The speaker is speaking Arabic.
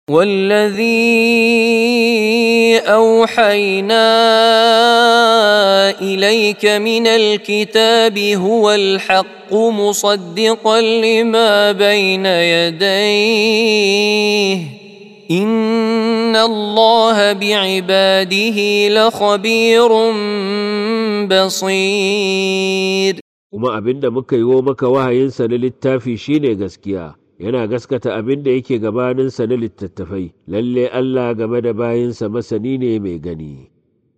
والذي أوحينا إليك من الكتاب هو الحق مصدقا لما بين يديه إن الله بعباده لخبير بصير. kuma abinda muka yi wa maka wahayinsa na littafi shine gaskiya, yana gaskata abinda yake gabaninsa na littattafai, lalle Allah game da bayinsa masani ne mai gani.